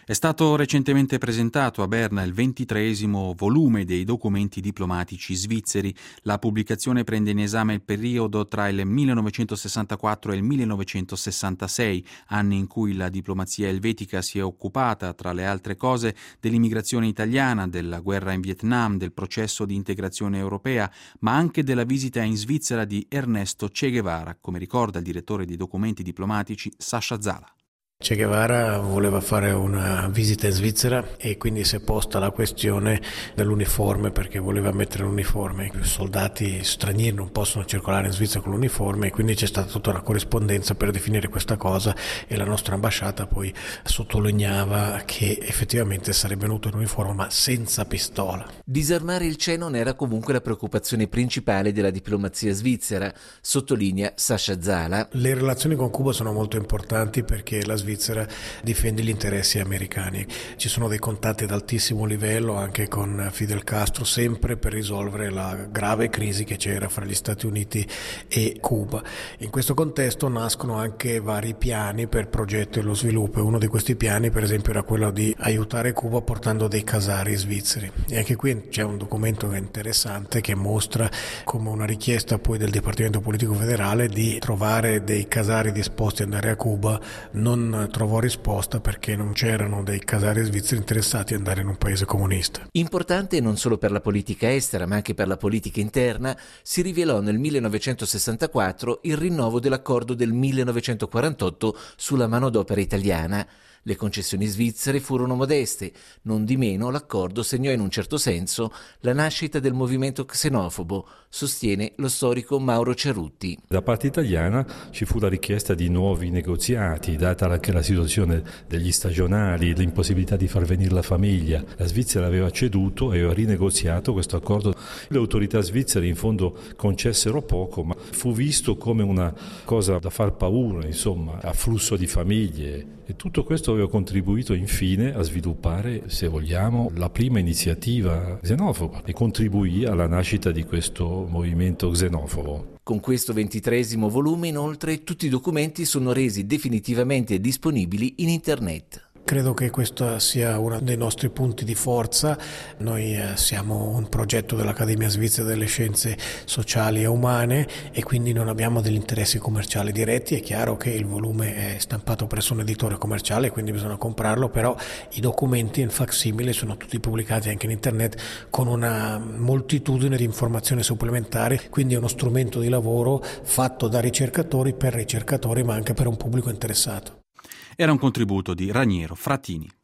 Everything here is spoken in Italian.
È stato recentemente presentato a Berna il 23° volume dei documenti diplomatici svizzeri. La pubblicazione prende in esame il periodo tra il 1964 e il 1966, anni in cui la diplomazia elvetica si è occupata, tra le altre cose, dell'immigrazione italiana, della guerra in Vietnam, del processo di integrazione europea, ma anche della visita in Svizzera di Ernesto Che Guevara, come ricorda il direttore dei documenti diplomatici Sasha Zala. Che Guevara voleva fare una visita in Svizzera e quindi si è posta la questione dell'uniforme, perché voleva mettere l'uniforme. I soldati stranieri non possono circolare in Svizzera con l'uniforme e quindi c'è stata tutta una corrispondenza per definire questa cosa e la nostra ambasciata poi sottolineava che effettivamente sarebbe venuto in uniforme ma senza pistola. Disarmare il CE non era comunque la preoccupazione principale della diplomazia svizzera, sottolinea Sasha Zala. Le relazioni con Cuba sono molto importanti perché la Svizzera difende gli interessi americani. Ci sono dei contatti ad altissimo livello anche con Fidel Castro, sempre per risolvere la grave crisi che c'era fra gli Stati Uniti e Cuba. In questo contesto nascono anche vari piani per progetto e lo sviluppo. Uno di questi piani, per esempio, era quello di aiutare Cuba portando dei casari svizzeri. E anche qui c'è un documento interessante che mostra come una richiesta poi del Dipartimento Politico Federale di trovare dei casari disposti ad andare a Cuba non trovò risposta perché non c'erano dei casari svizzeri interessati ad andare in un paese comunista. Importante non solo per la politica estera ma anche per la politica interna, si rivelò nel 1964 il rinnovo dell'accordo del 1948 sulla manodopera italiana. Le concessioni svizzere furono modeste, non di meno l'accordo segnò in un certo senso la nascita del movimento xenofobo, sostiene lo storico Mauro Cerutti. Da parte italiana ci fu la richiesta di nuovi negoziati, data anche la situazione degli stagionali, l'impossibilità di far venire la famiglia. La Svizzera aveva ceduto e aveva rinegoziato questo accordo. Le autorità svizzere in fondo concessero poco, ma fu visto come una cosa da far paura, insomma, afflusso di famiglie. E tutto questo aveva contribuito infine a sviluppare, se vogliamo, la prima iniziativa xenofoba e contribuì alla nascita di questo movimento xenofobo. Con questo 23° volume, inoltre, tutti i documenti sono resi definitivamente disponibili in internet. Credo che questo sia uno dei nostri punti di forza. Noi siamo un progetto dell'Accademia Svizzera delle Scienze Sociali e Umane e quindi non abbiamo degli interessi commerciali diretti. È chiaro che il volume è stampato presso un editore commerciale, quindi bisogna comprarlo, però i documenti in facsimile sono tutti pubblicati anche in internet con una moltitudine di informazioni supplementari, quindi è uno strumento di lavoro fatto da ricercatori per ricercatori, ma anche per un pubblico interessato. Era un contributo di Raniero Frattini.